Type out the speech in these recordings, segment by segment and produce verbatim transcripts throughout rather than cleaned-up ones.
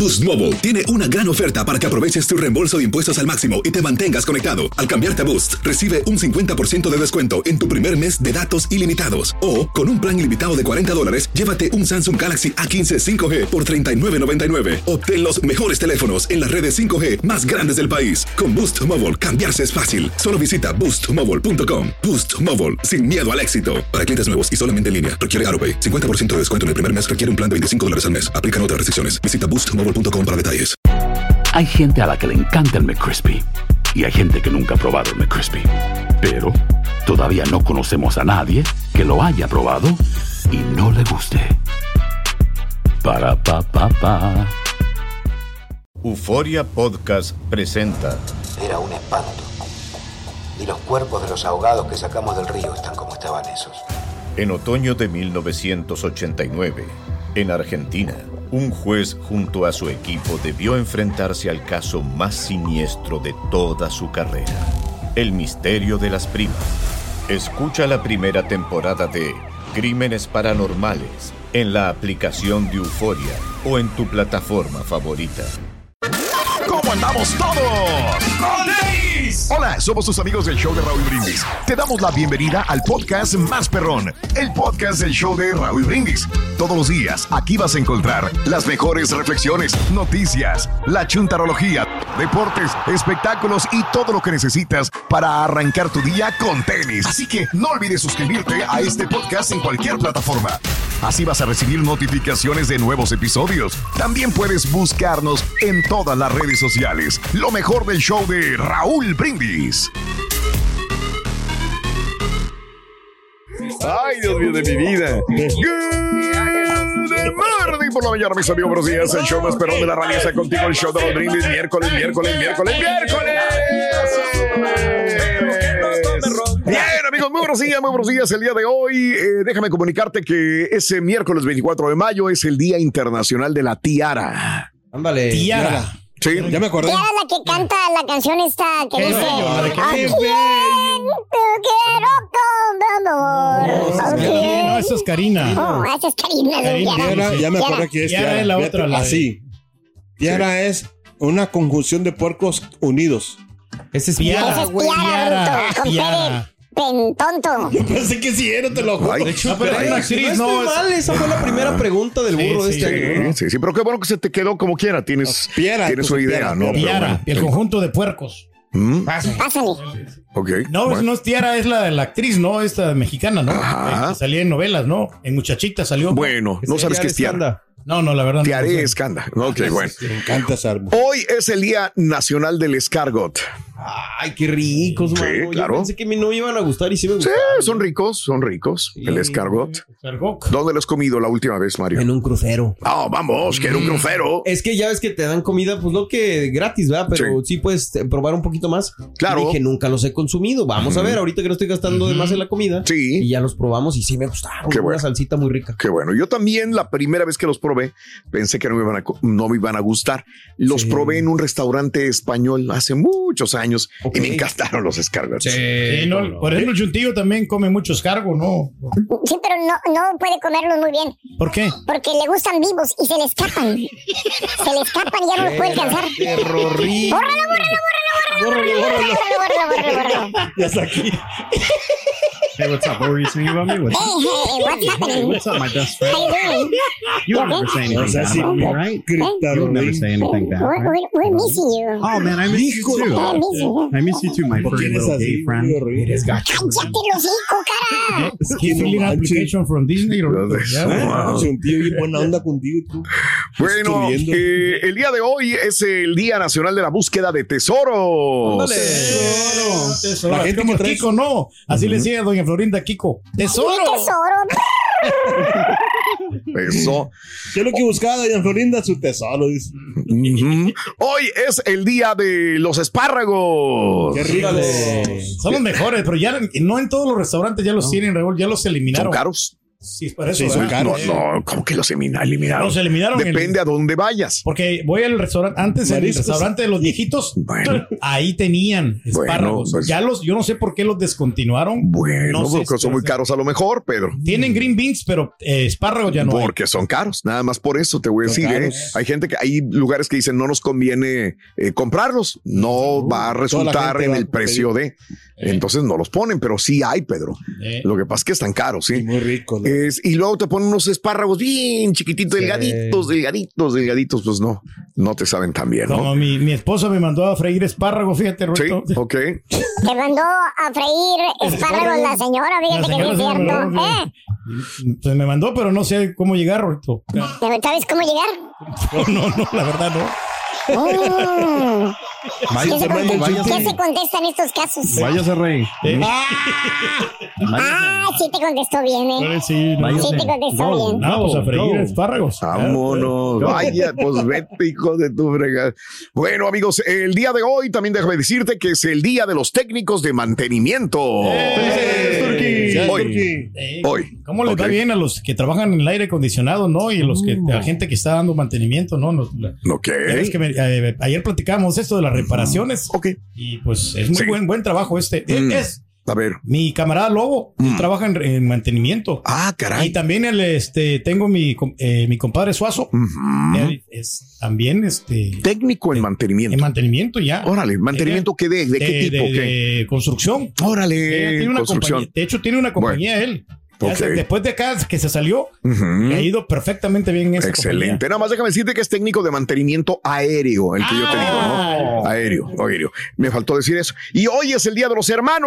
Boost Mobile tiene una gran oferta para que aproveches tu reembolso de impuestos al máximo y te mantengas conectado. Al cambiarte a Boost, recibe un cincuenta por ciento de descuento en tu primer mes de datos ilimitados. O, con un plan ilimitado de cuarenta dólares, llévate un Samsung Galaxy A quince cinco G por treinta y nueve noventa y nueve. Obtén los mejores teléfonos en las redes cinco G más grandes del país. Con Boost Mobile, cambiarse es fácil. Solo visita boost mobile punto com. Boost Mobile, sin miedo al éxito. Para clientes nuevos y solamente en línea, requiere AutoPay. cincuenta por ciento de descuento en el primer mes requiere un plan de veinticinco dólares al mes. Aplican otras restricciones. Visita boost mobile punto com para detalles. Hay gente a la que le encanta el McCrispy y hay gente que nunca ha probado el McCrispy. Pero todavía no conocemos a nadie que lo haya probado y no le guste. Para pa pa pa. Euforia Podcast presenta. Era un espanto. Y los cuerpos de los ahogados que sacamos del río están como estaban esos. En otoño de mil novecientos ochenta y nueve, en Argentina, un juez junto a su equipo debió enfrentarse al caso más siniestro de toda su carrera: el misterio de las primas. Escucha la primera temporada de Crímenes Paranormales en la aplicación de Euforia o en tu plataforma favorita. ¿Cómo andamos todos? ¡Con tenis! Hola, somos tus amigos del show de Raúl Brindis. Te damos la bienvenida al podcast más perrón, el podcast del show de Raúl Brindis. Todos los días, aquí vas a encontrar las mejores reflexiones, noticias, la chuntarología, deportes, espectáculos y todo lo que necesitas para arrancar tu día con tenis. Así que no olvides suscribirte a este podcast en cualquier plataforma. Así vas a recibir notificaciones de nuevos episodios. También puedes buscarnos en todas las redes sociales. Lo mejor del show de Raúl Brindis. Ay, Dios mío de mi vida. Good morning por la mañana, mis amigos. Buenos días. El show más perrón de la radio está contigo. El show de Raúl Brindis. Miércoles, miércoles, miércoles, miércoles. Bien, amigos, muy buenos días, muy buenos días. El día de hoy, eh, déjame comunicarte que ese miércoles veinticuatro de mayo es el Día Internacional de la Tiara. Ándale. Tiara. Tiara. Sí, ya me acordé. Tiara la que canta la canción esta que Qué dice bello, ¿A qué quién te quiero con amor? No, ¿A No, quién? no, eso es Karina. Oh, esa es Karina. ¿no? Karina. Tiara. Tiara, ya me Tiara. acordé que es Tiara Tiara. es la Fíjate, otra, la de- así. Tiara es una conjunción de puercos unidos. Ese es Esa Tiara, es güey. Tiara, bruto, con Tiara. P de pen tonto. Pensé que sí era, te lo juro. Ay, No, pero es una actriz, no, no. estoy es- mal, esa fue la primera pregunta del Sí, burro de sí, este sí. año. ¿no? sí, sí, sí, pero qué bueno que se te quedó como quiera. Tienes, Tiara, tienes pues, una idea, Tiara, ¿no? Pero Tiara, bueno. el conjunto de puercos. ¿Mm? Pásale. Pásale. Ok. No, bueno. no es Tiara, es la, la actriz, ¿no? Esta mexicana, ¿no? Ajá. Eh, que salía en novelas, ¿no? En Muchachita salió. Bueno, no sabes qué es Tiara. Tiara. No, no, la verdad no. Tiara no sé. es Canda. Ok, bueno. Me encanta ese árbol. Hoy es el Día Nacional del Escargot. Ay, qué ricos, Sí, mano. Yo claro. pensé que me no iban a gustar y sí me Sí, gustaron. son ricos, son ricos. El escargot. Escargot. ¿Dónde lo has comido la última vez, Mario? En un crucero. Oh, vamos, quiero un crucero. Es que ya ves que te dan comida, pues no que gratis, ¿verdad? Pero sí, puedes eh, probar un poquito más. Claro. Y dije, nunca los he consumido. Vamos a ver, ahorita que no estoy gastando de más en la comida. Sí. Y ya los probamos y sí me gustaron. Qué Una bueno. salsita muy rica. Qué bueno. Yo también, la primera vez que los probé, pensé que no me iban a, co- no me iban a gustar. Los Sí. probé en un restaurante español hace muchos años Ok. y me encantaron los escargots. Sí, no, por ejemplo, el Chuntillo también come mucho escargo, ¿no? Sí, pero no, no puede comerlos muy bien. ¿Por qué? Porque le gustan vivos y se le escapan. Se le escapan y ya no los puede alcanzar. Terrorí. ¡Bórralo, bórralo, bórralo, bórralo! ¡Bórralo, bórralo, bórralo, bórralo! Ya está aquí. Hey, what's up? What were you saying about me? What's, Hey, hey, what's happening? what's up, my best friend? How you doing? You would never say anything bad about me, right? You would never say anything bad, We're, right? we're, we're missing you. Oh, man, I miss you too. I miss you. I miss you too, my furry little gay friend. ¡Cállate los hijos, cara! ¿Qué filling application from Disney? Ya, Wow. Un tío bien buena onda contigo, tú. Bueno, Estoy viendo. eh, el día de hoy es el Día Nacional de la Búsqueda de Tesoros. Ándale. Tesoro, tesoro. La La gente como que trae Kiko, no. Así le decía doña Florinda Kiko. ¡Tesoro! ¡Mi tesoro! Eso. ¿Qué es lo que buscaba doña Florinda? Su tesoro, dice. Ujú. Hoy es el Día de los Espárragos. Qué rico. Son los mejores, pero ya no en todos los restaurantes ya los tienen, Raúl, ya los Son eliminaron. caros. Sí, es por eso. Sí, son ¿verdad? caros. No, no, ¿cómo que los elimina- eliminaron? Los eliminaron. Depende el, a dónde vayas. Porque voy al restaurante, antes en el Mariscos. restaurante de los viejitos, bueno. ahí tenían espárragos. Bueno, pues, ya los, yo no sé por qué los descontinuaron. Bueno, no sé, porque son muy caros a lo mejor, Pedro. Tienen green beans, pero eh, espárragos ya no Porque hay. son caros, nada más por eso te voy a Son decir. ¿eh? caros. Hay gente que, hay lugares que dicen no nos conviene eh, comprarlos, no uh, va a resultar en el precio de. Eh. Entonces no los ponen, pero sí hay, Pedro. Eh. Lo que pasa es que están caros, sí. Y muy rico. ¿no? Es, y luego te ponen unos espárragos bien chiquititos, sí. delgaditos, delgaditos, delgaditos, pues no, no te saben tan bien, ¿no? Como mi, mi esposa me mandó a freír espárragos, fíjate, Roberto. Sí, ok. Te mandó a freír espárragos la señora, fíjate que es cierto. No, ¿Eh? Pues me mandó, pero no sé cómo llegar, Roberto. ¿Sabes cómo llegar? No, no, no, la verdad no. Oh. Vaya, ¿Qué, se vaya, contesta, vaya, ¿Qué se contesta en estos casos? Váyase, Rey. Eh. Ah, sí te contestó bien, ¿eh? Sí, no. sí te contestó no, bien. No, pues a freír no. espárragos. Vámonos. No. Vaya, pues vete, hijo de tu fregada. Bueno, amigos, el día de hoy también déjame decirte que es el día de los técnicos de mantenimiento. ¡Eh! Hoy. Eh, hoy. ¿Cómo les okay. va bien a los que trabajan en el aire acondicionado, no? Y a los que, a la gente que está dando mantenimiento, ¿no? no ok. Es que me, eh, ayer platicamos esto de las reparaciones. Ok. Y pues es muy sí. buen, buen trabajo este. Mm. Es. A ver. Mi camarada Lobo mm. trabaja en, en mantenimiento. Ah, caray. Y también el, este, tengo mi, eh, mi compadre Suazo. Uh-huh. Él es también este técnico en mantenimiento. En mantenimiento ya. Órale, ¿mantenimiento qué de? ¿De, de qué tipo? De, ¿qué? de construcción. Órale. Tiene una construcción. De hecho, tiene una compañía bueno. él. Okay. Se, después de acá que se salió, uh-huh. le ha ido perfectamente bien en esa excelente. compañía. Nada más déjame decirte que es técnico de mantenimiento aéreo, el que ah. yo te digo, ¿no? Aéreo, aéreo. Me faltó decir eso. Y hoy es el Día de los Hermanos.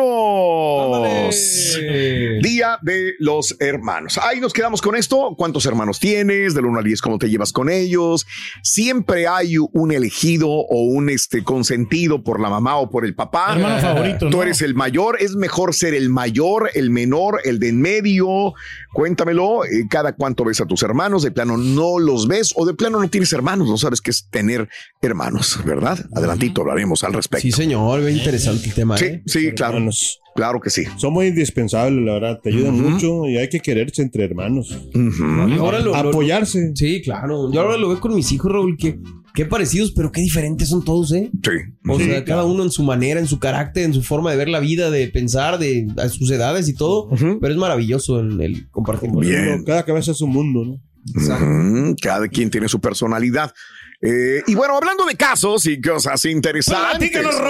¡Ándale! Día de los Hermanos. Ahí nos quedamos con esto. ¿Cuántos hermanos tienes? Del uno al diez, ¿cómo te llevas con ellos? Siempre hay un elegido o un este consentido por la mamá o por el papá. Hermano favorito, Tú ¿no? eres el mayor. Es mejor ser el mayor, el menor, el de en medio. Cuéntamelo, eh, cada cuánto ves a tus hermanos, de plano no los ves o de plano no tienes hermanos, no sabes qué es tener hermanos, ¿verdad? Adelantito hablaremos al respecto. Sí, señor, bien interesante el tema. Sí, ¿eh? sí, claro. Hermanos. Claro que sí. Son muy indispensables, la verdad. Te ayudan uh-huh. mucho y hay que quererse entre hermanos. Uh-huh. Ahora lo, Apoyarse. Lo, sí, claro. Yo ahora lo veo con mis hijos, Raúl, que qué parecidos, pero qué diferentes son todos, ¿eh? Sí. O sí, sea, cada uno en su manera, en su carácter, en su forma de ver la vida, de pensar, de a sus edades y todo. Uh-huh. Pero es maravilloso el, el compartir. Bien. Cada cabeza es un mundo, ¿no? Uh-huh. Cada quien tiene su personalidad. Eh, y bueno, hablando de casos y cosas interesantes,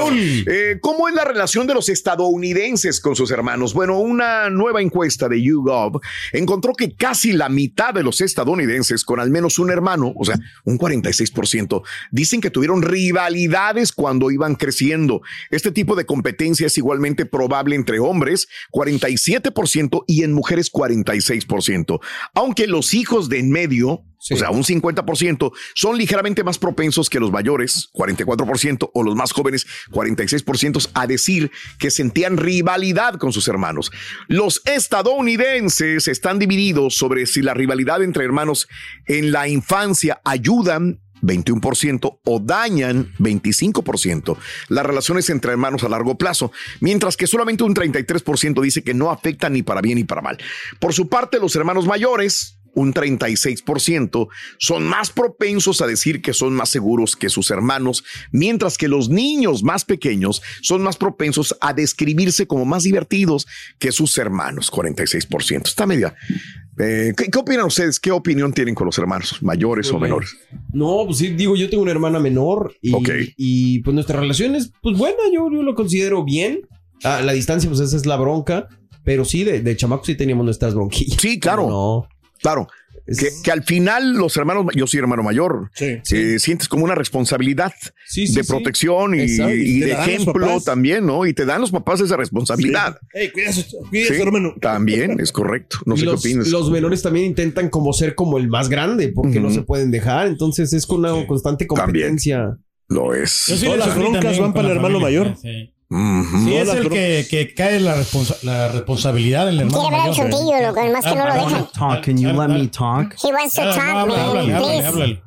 eh, ¿cómo es la relación de los estadounidenses con sus hermanos? Bueno, una nueva encuesta de YouGov encontró que casi la mitad de los estadounidenses con al menos un hermano, o sea, un cuarenta y seis por ciento, dicen que tuvieron rivalidades cuando iban creciendo. Este tipo de competencia es igualmente probable entre hombres, cuarenta y siete por ciento, y en mujeres, cuarenta y seis por ciento. Aunque los hijos de en medio, sí. o sea, un cincuenta por ciento, son ligeramente más propensos que los mayores, cuarenta y cuatro por ciento, o los más jóvenes, cuarenta y seis por ciento, a decir que sentían rivalidad con sus hermanos. Los estadounidenses están divididos sobre si la rivalidad entre hermanos en la infancia ayudan veintiuno por ciento o dañan veinticinco por ciento las relaciones entre hermanos a largo plazo, mientras que solamente un treinta y tres por ciento dice que no afectan ni para bien ni para mal. Por su parte, los hermanos mayores, un treinta y seis por ciento, son más propensos a decir que son más seguros que sus hermanos, mientras que los niños más pequeños son más propensos a describirse como más divertidos que sus hermanos, cuarenta y seis por ciento. Está media. Eh, ¿qué, ¿Qué opinan ustedes? ¿Qué opinión tienen con los hermanos, mayores pues, o menores? No, pues sí, digo, yo tengo una hermana menor y, okay. y pues nuestra relación es pues buena, yo, yo lo considero bien. A la distancia, pues esa es la bronca, pero sí, de, de chamacos sí teníamos nuestras bronquillas. Sí, claro. No. Claro. Que, que al final los hermanos, yo soy hermano mayor, sí, sí. Eh, sientes como una responsabilidad sí, sí, de protección sí. y, y de ejemplo también, ¿no? Y te dan los papás esa responsabilidad. Sí. Hey, cuida, cuida sí, hermano. También es correcto. No sé los, qué opinas. Los menores también intentan como ser como el más grande porque uh-huh. no se pueden dejar. Entonces es con una sí. constante competencia. También. Lo es. Sí, Todas las broncas van para el hermano familia, mayor. Sí. Uh-huh. Sí, es el que, que cae la, responsa- la responsabilidad del hermano mayor. Quiere ver el chuntillo, lo que más que no lo dejan. Talk, can you let me talk? He wants to talk, man, please.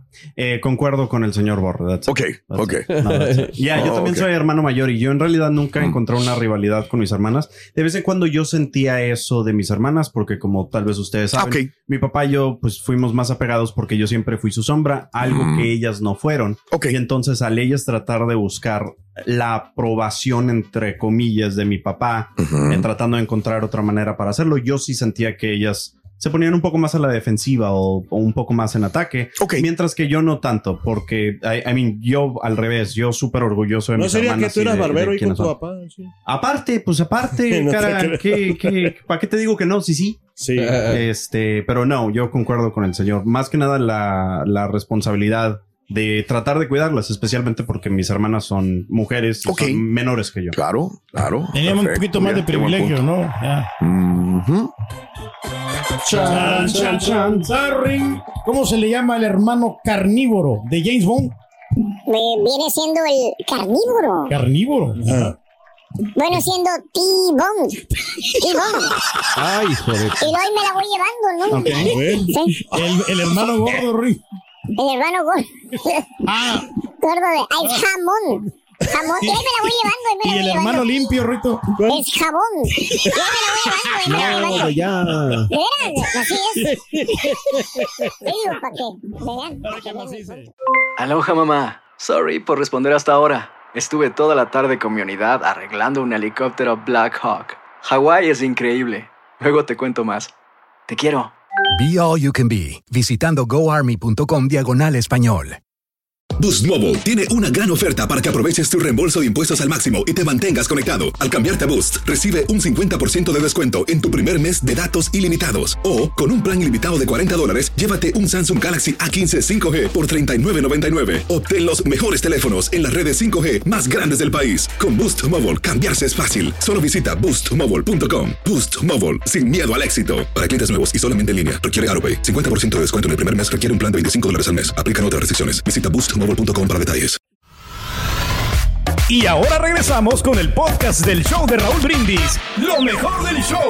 Eh, concuerdo con el señor Borre. Ok, that's ok. it. No, that's it. Yeah, yo Oh, también okay. soy hermano mayor y yo en realidad nunca Mm. encontré una rivalidad con mis hermanas. De vez en cuando yo sentía eso de mis hermanas porque como tal vez ustedes saben, Okay. mi papá y yo pues fuimos más apegados porque yo siempre fui su sombra, algo Mm. que ellas no fueron. Okay. Y entonces al ellas tratar de buscar la aprobación entre comillas de mi papá, Ujú. eh, tratando de encontrar otra manera para hacerlo, yo sí sentía que ellas se ponían un poco más a la defensiva o, o un poco más en ataque, Ok. mientras que yo no tanto, porque I, I mean, yo al revés, yo súper orgulloso de ¿No mis sería que hermanas tú y eras de- de barbero y con quiénes tu son. papá? Sí. Aparte, pues aparte, No te cara, creo. ¿qué, qué, ¿para qué te digo que no? Sí, sí. Sí. Este, pero no, yo concuerdo con el señor. Más que nada la, la responsabilidad de tratar de cuidarlas, especialmente porque mis hermanas son mujeres y Ok. son menores que yo. Claro, claro. Teníamos un Perfecto, poquito más de bien, qué buen privilegio, punto. ¿no? Ya. Ujú. Chan, chan, chan, Zarring. ¿Cómo se le llama el hermano carnívoro de James Bond? Me viene siendo el carnívoro. Carnívoro. Ah. Bueno, siendo T-Bone. T-Bone. Ay, hijo de... Y hoy me la voy llevando, ¿no? Ok. Bueno. Sí, El, el hermano gordo, Ring. el hermano gordo. Ah, Gordo de... Ah, es jamón. Jamón. Y ahí me la voy llevando. Ahí me y la el voy hermano llevando. limpio, Rito. Es jabón. Y ahí me la voy llevando. Ahí me la voy No, llevando. ya. De veras, así es. Te digo, ¿para qué? Vean. Aloha, mamá. Sorry por responder hasta ahora. Estuve toda la tarde con mi unidad arreglando un helicóptero Black Hawk. Hawái es increíble. Luego te cuento más. Te quiero. Be All You Can Be, visitando goarmy.com diagonal español. Boost Mobile tiene una gran oferta para que aproveches tu reembolso de impuestos al máximo y te mantengas conectado. Al cambiarte a Boost, recibe un cincuenta por ciento de descuento en tu primer mes de datos ilimitados. O, con un plan ilimitado de cuarenta dólares, llévate un Samsung Galaxy A quince cinco G por treinta y nueve noventa y nueve. Obtén los mejores teléfonos en las redes cinco G más grandes del país. Con Boost Mobile, cambiarse es fácil. Solo visita boost mobile punto com. Boost Mobile, sin miedo al éxito. Para clientes nuevos y solamente en línea, requiere AutoPay. cincuenta por ciento de descuento en el primer mes requiere un plan de veinticinco dólares al mes. Aplican otras restricciones. Visita boost mobile punto com para detalles. Y ahora regresamos con el podcast del show de Raúl Brindis. Lo mejor del show.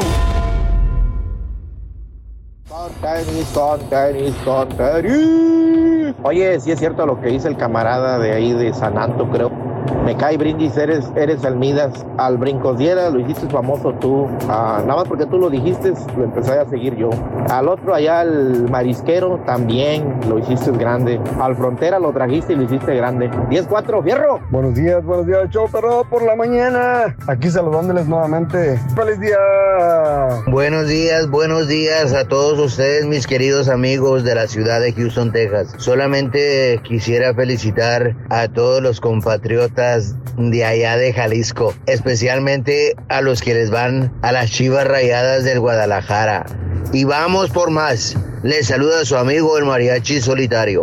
Con tenis, con tenis, con tenis. Oye, sí es cierto lo que dice el camarada de ahí de San Anto, creo. Me cae Brindis, eres, eres el Midas. Al Brincosdiera lo hiciste famoso tú. Ah, nada más porque tú lo dijiste, lo empecé a seguir yo. Al otro allá, al Marisquero, también lo hiciste grande. Al Frontera lo trajiste y lo hiciste grande. diez cuatro, fierro. Buenos días, buenos días, show perro por la mañana. Aquí saludándoles nuevamente. ¡Feliz día! Buenos días, buenos días a todos ustedes, mis queridos amigos de la ciudad de Houston, Texas. Solamente quisiera felicitar a todos los compatriotas de allá de Jalisco, especialmente a los que les van a las Chivas Rayadas del Guadalajara. Y vamos por más. Les saluda su amigo el Mariachi Solitario.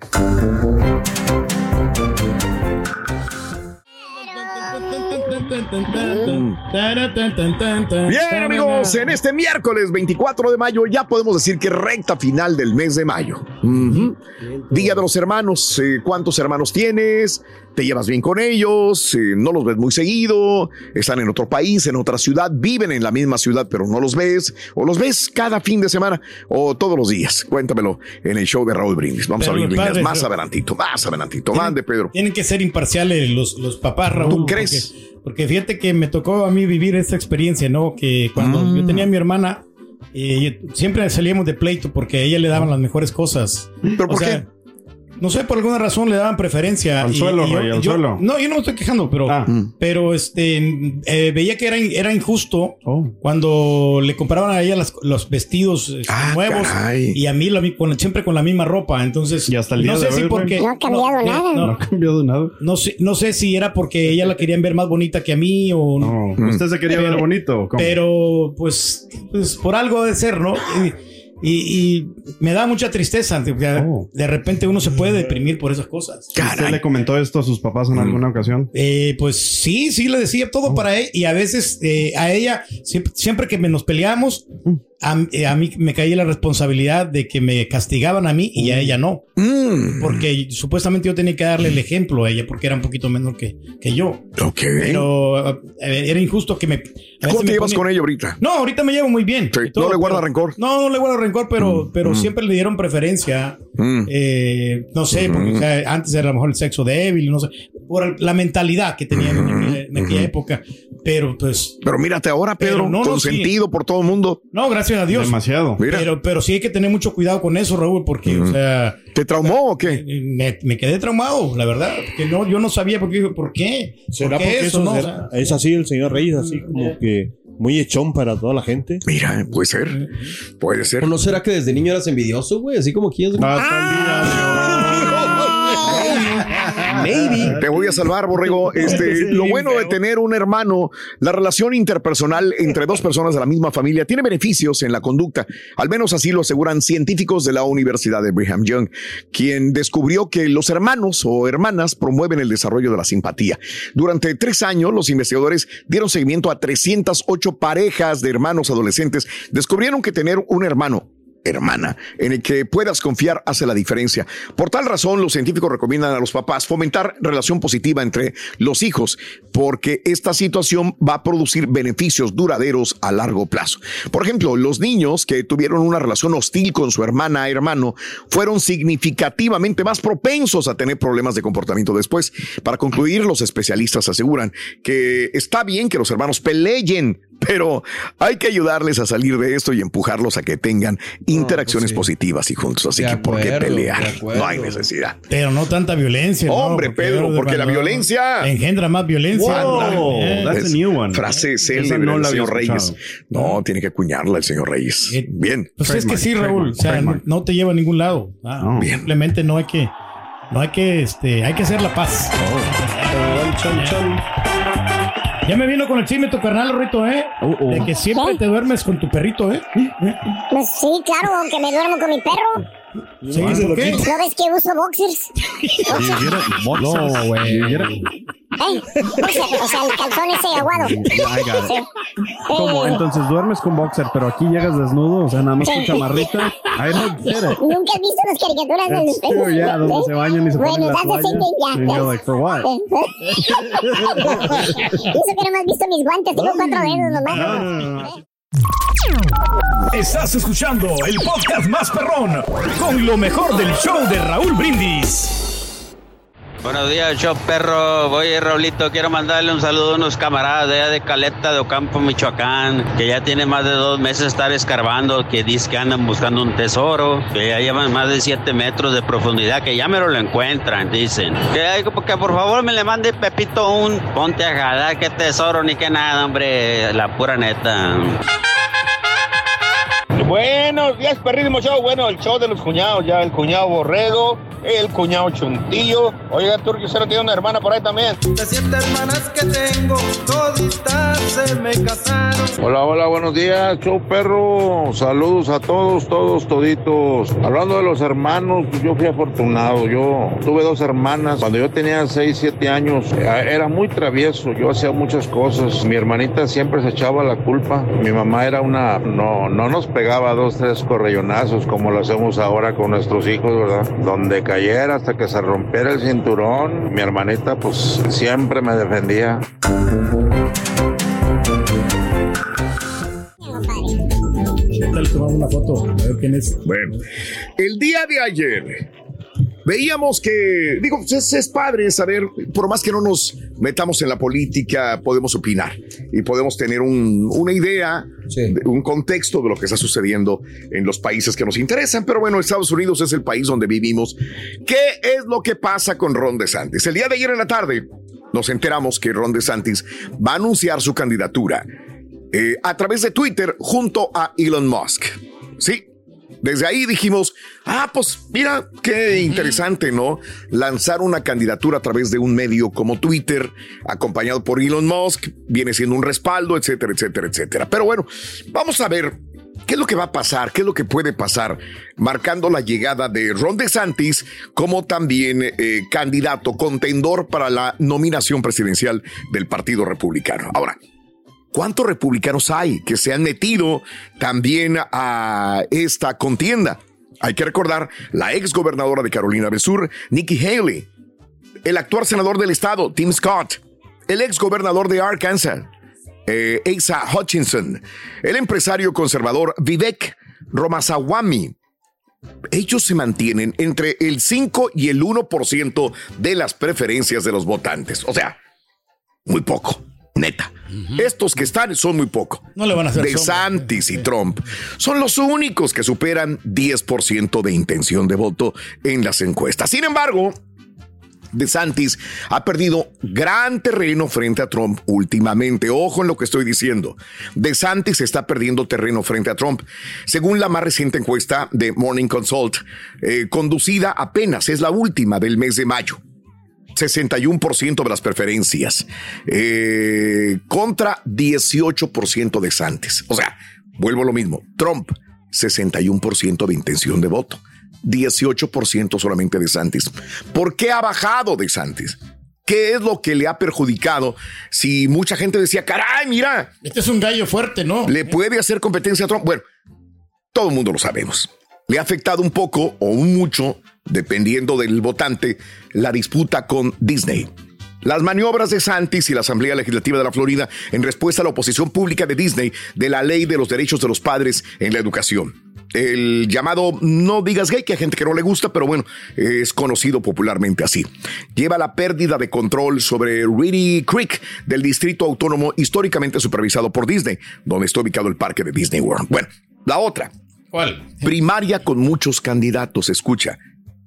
Bien, amigos, en este miércoles veinticuatro de mayo ya podemos decir que recta final del mes de mayo. Uh-huh. Día de los hermanos. Eh, ¿Cuántos hermanos tienes? ¿Te llevas bien con ellos? Eh, ¿No los ves muy seguido? ¿Están en otro país, en otra ciudad? ¿Viven en la misma ciudad pero no los ves? ¿O los ves cada fin de semana o todos los días? Cuéntamelo en el show de Raúl Brindis. Vamos Pero a ver líneas padre, más pero- adelantito, más adelantito. Mande, Pedro. Tienen que ser imparciales los, los papás, Raúl. ¿Tú crees? Porque, porque fíjate que me tocó a mí vivir esta experiencia, ¿no? Que cuando Mm. yo tenía a mi hermana, eh, siempre salíamos de pleito porque a ella le daban las mejores cosas. ¿Pero por qué? No sé, por alguna razón le daban preferencia. Anzuelo, Y- y yo- Roy, yo- anzuelo. No, yo no me estoy quejando, pero, Ah. pero este, eh, veía que era, era injusto Oh. cuando le compraban a ella las- los vestidos este, Ah, nuevos caray. y a mí la mi- con- siempre con la misma ropa. Entonces, Y hasta el día no de sé si hoy, porque Roy. No ha cambiado nada. no, No ha cambiado nada. no sé, no sé si era porque ella la querían ver más bonita que a mí o No, Mm. usted se quería ver bonito. ¿Cómo? pero pues, pues por algo de ser, ¿no? Y, y- y me da mucha tristeza. De, Oh. de repente uno se puede deprimir por esas cosas. ¿Usted le comentó esto a sus papás en alguna ocasión? Eh, pues sí, sí le decía todo para él y a veces eh, a ella siempre, siempre que nos peleamos, a, a mí me caía la responsabilidad de que me castigaban a mí y a ella no. Mm. Porque supuestamente yo tenía que darle el ejemplo a ella porque era un poquito menor que, que yo. Ok. Pero eh, era injusto que me... ¿Cómo te llevas ponía... con ella ahorita? No, ahorita me llevo muy bien. Sí. ¿No le guarda pero, rencor? No, no le guardo rencor, pero, mm. pero mm. siempre le dieron preferencia. Mm. Eh, no sé, porque mm. o sea, antes era a lo mejor el sexo débil, no sé, por la mentalidad que tenían mm. en, aquella, en aquella mm. época. Pero pues... Pero mírate ahora, Pedro, no, consentido no, sí. por todo el mundo. No, gracias a Dios. Demasiado. Mira. Pero, pero sí hay que tener mucho cuidado con eso, Raúl, porque, mm. o sea... ¿Te traumó o qué? Me, me quedé traumado, la verdad. Que no, yo no sabía por qué. ¿Por qué? ¿Será ¿Por qué porque eso, eso no? será, es así el señor Reyes, así como que muy echón para toda la gente? Mira, puede ser. Puede ser. ¿O no será que desde niño eras envidioso, güey? Así como quieres. Maybe. Te voy a salvar, borrego. Este, lo bueno de tener un hermano, la relación interpersonal entre dos personas de la misma familia tiene beneficios en la conducta. Al menos así lo aseguran científicos de la Universidad de Brigham Young, quien descubrió que los hermanos o hermanas promueven el desarrollo de la simpatía. Durante tres años, los investigadores dieron seguimiento a trescientas ocho parejas de hermanos adolescentes. Descubrieron que tener un hermano hermana en el que puedas confiar hace la diferencia. Por tal razón, los científicos recomiendan a los papás fomentar relación positiva entre los hijos, porque esta situación va a producir beneficios duraderos a largo plazo. Por ejemplo, los niños que tuvieron una relación hostil con su hermana hermano fueron significativamente más propensos a tener problemas de comportamiento después. Para concluir, los especialistas aseguran que está bien que los hermanos peleen, pero hay que ayudarles a salir de esto y empujarlos a que tengan interacciones no, pues sí. positivas y juntos. Así de que acuerdo, ¿por qué pelear? No hay necesidad. Pero no tanta violencia. Hombre, no, porque Pedro, porque la violencia engendra más violencia. Wow, yeah. That's a new one. Frase célebre no del señor Reyes. No, tiene que acuñarla el señor Reyes. Bien. Pues es que sí, Raúl. O sea, no, no te lleva a ningún lado. Ah, no. Bien. Simplemente no hay que, no hay que, este, hay que hacer la paz. Oh. Chon, chon. Ya me vino con el chisme tu carnal, Rito, ¿eh? Uh, uh. De que siempre ¿Qué? te duermes con tu perrito, ¿eh? Pues sí, claro, aunque me duermo con mi perro. Sí, ¿por qué? ¿No ves que uso boxers? ¿Boxers? No, güey. Hey, boxer, o sea, el calzón ese aguado. Yeah, sí. ¿Cómo? Entonces duermes con boxer, pero aquí llegas desnudo, o sea, nada más con chamarrita. I don't get it. ¿Nunca has visto las caricaturas del espejo? Sí, ya, donde se bañan y se ponen las toallas. Bueno, that's like, for what? Eso que no me has visto mis guantes, tengo cuatro dedos nomás. No, no, no. Estás escuchando el podcast más perrón con lo mejor del show de Raúl Brindis. Buenos días, show perro. Oye, Raulito, quiero mandarle un saludo a unos camaradas de allá de Caleta de Ocampo, Michoacán, que ya tienen más de dos meses de estar escarbando, que dicen que andan buscando un tesoro, que ya llevan más de siete metros de profundidad, que ya me lo encuentran, dicen. Que, que por favor me le mande Pepito un ponte a jalar, que tesoro ni que nada, hombre, la pura neta. Buenos días, perrísimo show. Bueno, el show de los cuñados, ya el cuñado Borrego, el cuñado Chuntillo. Oiga, Turquía, usted no tiene una hermana por ahí también. Las siete hermanas que tengo, toditas se me casaron. Hola, hola, buenos días, show perro. Saludos a todos, todos, toditos. Hablando de los hermanos, yo fui afortunado. Yo tuve dos hermanas. Cuando yo tenía seis, siete años, era muy travieso. Yo hacía muchas cosas. Mi hermanita siempre se echaba la culpa. Mi mamá era una... No, no nos pegaba dos, tres correllonazos como lo hacemos ahora con nuestros hijos, ¿verdad? Donde cayera hasta que se rompiera el cinturón, mi hermanita pues siempre me defendía. Dale, tomamos una foto, a ver quién es. Bueno, el día de ayer veíamos que, digo, es, es padre saber, por más que no nos metamos en la política, podemos opinar y podemos tener un, una idea, sí. un contexto de lo que está sucediendo en los países que nos interesan. Pero bueno, Estados Unidos es el país donde vivimos. ¿Qué es lo que pasa con Ron DeSantis? El día de ayer en la tarde nos enteramos que Ron DeSantis va a anunciar su candidatura eh, a través de Twitter junto a Elon Musk. Sí. Desde ahí dijimos, ah, pues mira, qué interesante, ¿no? Lanzar una candidatura a través de un medio como Twitter, acompañado por Elon Musk, viene siendo un respaldo, etcétera, etcétera, etcétera. Pero bueno, vamos a ver qué es lo que va a pasar, qué es lo que puede pasar, marcando la llegada de Ron DeSantis como también eh, candidato, contendor para la nominación presidencial del Partido Republicano. Ahora, ¿Cuántos republicanos hay que se han metido también a esta contienda? Hay que recordar la ex gobernadora de Carolina del Sur, Nikki Haley, el actual senador del estado, Tim Scott, el ex gobernador de Arkansas, eh, Asa Hutchinson, el empresario conservador Vivek Ramaswamy. Ellos se mantienen entre el cinco y el uno por ciento de las preferencias de los votantes. O sea, muy poco, neta. Uh-huh. Estos que están son muy poco. No le van a hacer DeSantis sombra. Y Trump son los únicos que superan diez por ciento de intención de voto en las encuestas. Sin embargo, DeSantis ha perdido gran terreno frente a Trump últimamente. Ojo en lo que estoy diciendo. DeSantis está perdiendo terreno frente a Trump. Según la más reciente encuesta de Morning Consult, eh, conducida apenas, es la última del mes de mayo. sesenta y uno por ciento de las preferencias eh, contra dieciocho por ciento de DeSantis. O sea, vuelvo a lo mismo. Trump, sesenta y uno por ciento de intención de voto. dieciocho por ciento solamente de DeSantis. ¿Por qué ha bajado DeSantis? ¿Qué es lo que le ha perjudicado? Si mucha gente decía, caray, mira. Este es un gallo fuerte, ¿no? ¿Le puede hacer competencia a Trump? Bueno, todo el mundo lo sabemos. Le ha afectado un poco o un mucho, dependiendo del votante, la disputa con Disney. Las maniobras de DeSantis y la Asamblea Legislativa de la Florida en respuesta a la oposición pública de Disney de la ley de los derechos de los padres en la educación. El llamado no digas gay, que hay gente que no le gusta, pero bueno, es conocido popularmente así. Lleva la pérdida de control sobre Reedy Creek del distrito autónomo históricamente supervisado por Disney, donde está ubicado el parque de Disney World. Bueno, la otra. ¿Cuál? Primaria con muchos candidatos, escucha.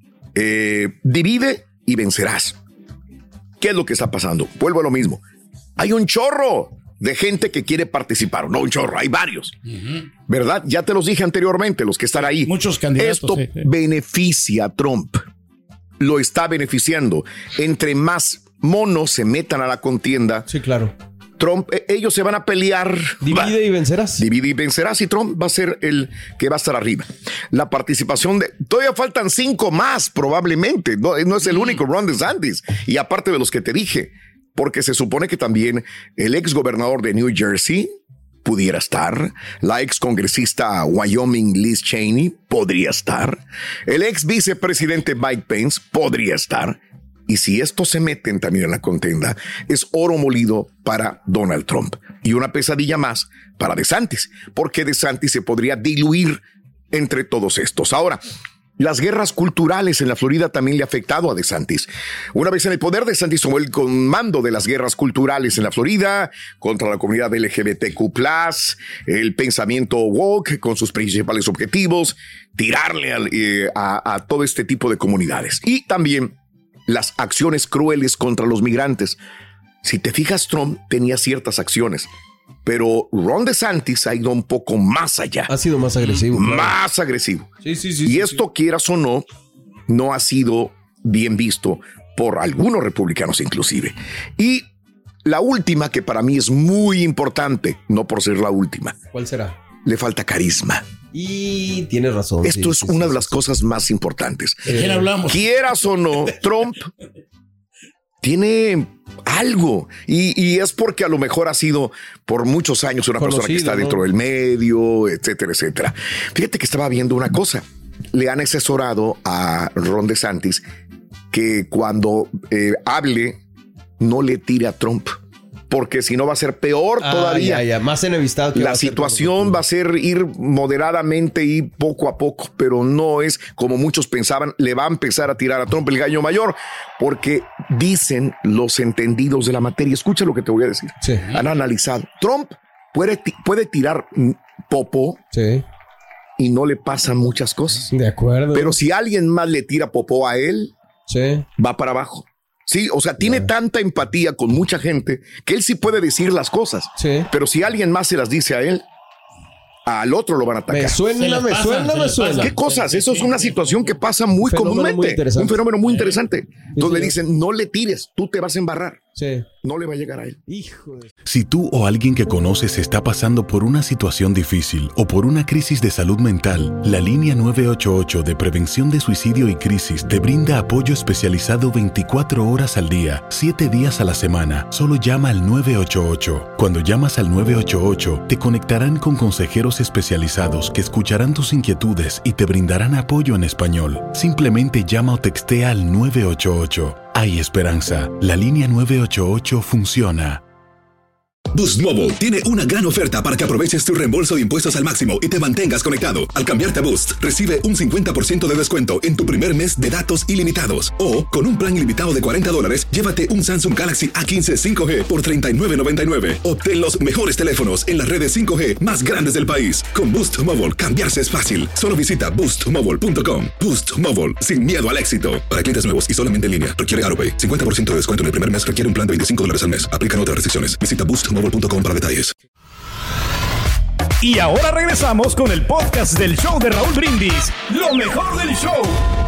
Eh, divide y vencerás. ¿Qué es lo que está pasando? Vuelvo a lo mismo. Hay un chorro de gente que quiere participar. No un chorro, hay varios. Uh-huh. ¿Verdad? Ya te los dije anteriormente, los que están ahí. Muchos candidatos. Esto sí, sí. beneficia a Trump. Lo está beneficiando. Entre más monos se metan a la contienda. Sí, claro. Trump, ellos se van a pelear. Divide va, y vencerás. Divide y vencerás y Trump va a ser el que va a estar arriba. La participación de... Todavía faltan cinco más probablemente. No, no es el único Ron DeSantis. Y aparte de los que te dije, porque se supone que también el ex gobernador de New Jersey pudiera estar, la ex congresista Wyoming Liz Cheney podría estar, el ex vicepresidente Mike Pence podría estar. Y si estos se meten también en la contienda, es oro molido para Donald Trump y una pesadilla más para DeSantis, porque DeSantis se podría diluir entre todos estos. Ahora, las guerras culturales en la Florida también le ha afectado a DeSantis. Una vez en el poder, DeSantis tomó el comando de las guerras culturales en la Florida contra la comunidad L G B T Q plus, el pensamiento woke con sus principales objetivos, tirarle a, eh, a, a todo este tipo de comunidades. Y también las acciones crueles contra los migrantes. Si te fijas, Trump tenía ciertas acciones, pero Ron DeSantis ha ido un poco más allá. Ha sido más agresivo. Más claro. agresivo. Sí, sí, sí. Y sí, esto, sí. quieras o no, no ha sido bien visto por algunos republicanos inclusive. Y la última, que para mí es muy importante, no por ser la última. ¿Cuál será? Le falta carisma. Y tienes razón. Esto sí, es sí, una sí, de las sí, cosas más importantes. ¿De quién hablamos? Quieras o no, Trump tiene algo. Y, y es porque a lo mejor ha sido por muchos años una Conocido, persona que está ¿no? dentro del medio, etcétera, etcétera. Fíjate que estaba viendo una cosa. Le han asesorado a Ron DeSantis que cuando eh, hable no le tire a Trump, porque si no va a ser peor ah, todavía. Ya, ya. Más enemistado que la situación va a ser ir moderadamente y poco a poco, pero no es como muchos pensaban. Le va a empezar a tirar a Trump el gallo mayor, porque dicen los entendidos de la materia. Escucha lo que te voy a decir. Sí. Han analizado. Trump puede, puede tirar popó. Sí. Y no le pasan muchas cosas. De acuerdo. Pero si alguien más le tira popó a él, sí. va para abajo. Sí, o sea, tiene tanta empatía con mucha gente que él sí puede decir las cosas. Sí. Pero si alguien más se las dice a él, al otro lo van a atacar. Me suena, me pasan, suena, me suena. ¿Qué cosas? Eso es una situación que pasa muy comúnmente. Muy un fenómeno muy interesante. Sí, Entonces le sí. dicen, no le tires, tú te vas a embarrar. Sí. No le va a llegar a él. Hijo de... Si tú o alguien que conoces está pasando por una situación difícil o por una crisis de salud mental, la línea nueve ocho ocho de prevención de suicidio y crisis te brinda apoyo especializado veinticuatro horas al día, siete días a la semana. Solo llama al nueve ocho ocho. Cuando llamas al nueve ocho ocho, te conectarán con consejeros especializados que escucharán tus inquietudes y te brindarán apoyo en español. Simplemente llama o textea al nueve ocho ocho. Hay esperanza. La línea nueve ocho ocho funciona. Boost Mobile tiene una gran oferta para que aproveches tu reembolso de impuestos al máximo y te mantengas conectado. Al cambiarte a Boost, recibe un cincuenta por ciento de descuento en tu primer mes de datos ilimitados. O, con un plan ilimitado de cuarenta dólares, llévate un Samsung Galaxy A quince cinco G por treinta y nueve noventa y nueve. Obtén los mejores teléfonos en las redes cinco G más grandes del país. Con Boost Mobile, cambiarse es fácil. Solo visita boost mobile punto com. Boost Mobile, sin miedo al éxito. Para clientes nuevos y solamente en línea, requiere AutoPay. cincuenta por ciento de descuento en el primer mes requiere un plan de veinticinco dólares al mes. Aplican otras restricciones. Visita boost mobile punto com para detalles. Y ahora regresamos con el podcast del show de Raúl Brindis. Lo mejor del show.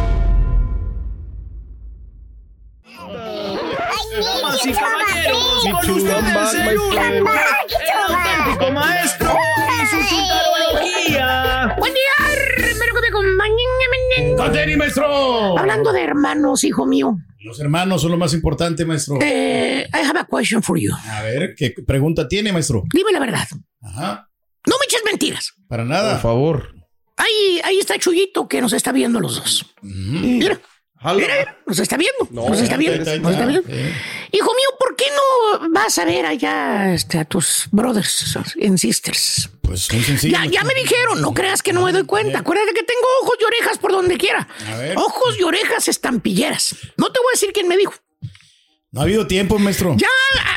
Damas y caballeros, con ustedes el único, el auténtico maestro y su chutarología. Buen día, hermano que me acompañen. ¡Conteni, maestro! Hablando de hermanos, hijo mío. Los hermanos son lo más importante, maestro. Eh, I have a question for you. A ver, ¿qué pregunta tiene, maestro? Dime la verdad. Ajá. No me eches mentiras. Para nada. Por favor. Ahí, ahí está Chuyito que nos está viendo los dos. Mm. Mira. Mira, mira, nos está viendo. No, nos está viendo. está, está, Nos está viendo. eh. Hijo mío, ¿por qué no vas a ver allá este, a tus brothers and sisters? Pues muy sencillo. Ya, ya me dijeron, no creas que no me doy cuenta. Acuérdate que tengo ojos y orejas por donde quiera. A ver. Ojos y orejas estampilleras. No te voy a decir quién me dijo. No ha habido tiempo, maestro. Ya,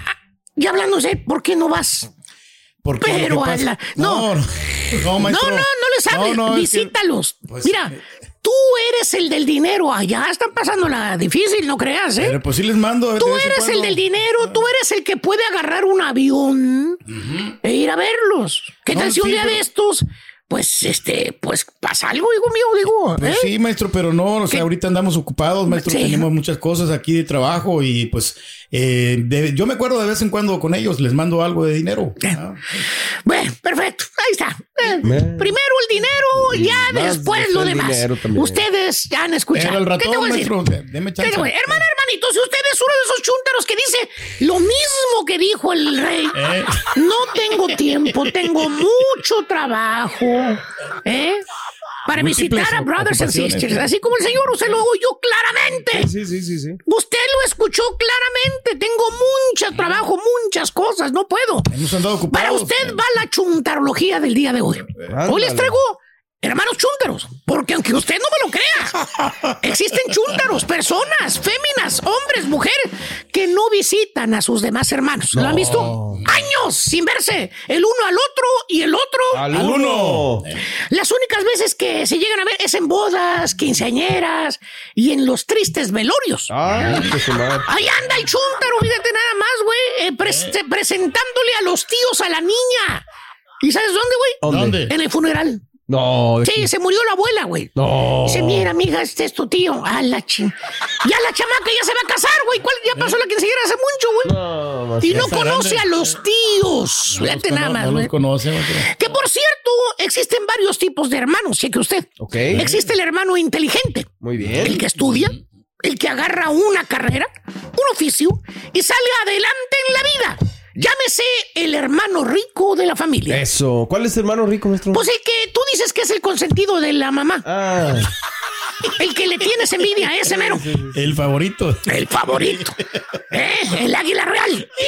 ya hablándose, ¿por qué no vas? ¿Por qué? Pero ¿Qué a pasa? la... No, no, no, no, maestro. no, no, no les hables. No, no, es Visítalos. que- pues, Mira, tú eres el del dinero. Allá están pasándola difícil, no creas, ¿eh? Pero pues sí les mando. de Tú vez en eres el cuando. del dinero, tú eres el que puede agarrar un avión e ir a verlos. ¿Qué No, tal si un sí, día pero- de estos, pues, este, pues pasa algo, hijo mío, digo, Pues ¿eh? sí, maestro, pero no, o sea, ¿Qué? ahorita andamos ocupados, maestro, Sí. tenemos muchas cosas aquí de trabajo y pues eh, de- yo me acuerdo de vez en cuando con ellos, les mando algo de dinero. Ah, Bueno, perfecto, ahí está. Eh, Bien. primero el dinero, ya Más después después lo el demás. dinero también. Ustedes ya han escuchado. Pero el ¿Qué te ratón, voy a decir? maestro, de- deme ¿Qué chance. te voy a- Hermano, hermanito, si usted es uno de esos chúntaros que dice lo mismo que dijo el rey, Eh. no tengo tiempo, tengo mucho trabajo, ¿eh? Para Múltiples visitar a brothers and ocupaciones, sisters, sí. así como el señor se lo oyó claramente. Sí, sí, sí, sí. Usted lo escuchó claramente. Tengo mucho trabajo, muchas cosas, no puedo. Hemos andado ocupados. Para usted va la chuntarología del día de hoy. Hoy les traigo hermanos chúntaros, porque aunque usted no me lo crea, existen chúntaros, personas, féminas, hombres, mujeres, que no visitan a sus demás hermanos. ¿Lo han visto? Años sin verse el uno al otro y el otro Al uno. Las únicas veces que se llegan a ver es en bodas, quinceañeras y en los tristes velorios. Ah, qué su madre. Ahí anda el chúntaro, fíjate nada más, güey, eh, pres- presentándole a los tíos a la niña. ¿Y sabes dónde, güey? ¿Dónde? En el funeral. No. Sí, se murió la abuela, güey. No. Dice, mira, amiga, este es tu tío. Ah, la chi... Ya la chamaca ya se va a casar, güey. ¿Cuál? Ya pasó la quinceañera hace mucho, güey. No, más Y que- no está conoce grande. a los tíos. No los Fíjate cono- nada más, No güey. los conoce, maestro. Que por cierto, existen varios tipos de hermanos, cheque usted. Ok. Existe el hermano inteligente, Muy el bien. que estudia, el que agarra una carrera, un oficio y sale adelante en la vida. Llámese el hermano rico de la familia. Eso. ¿Cuál es el hermano rico, maestro? Pues el que tú dices que es el consentido de la mamá. Ah. El que le tienes envidia a ese mero. El favorito. El favorito. ¿Eh? El águila real.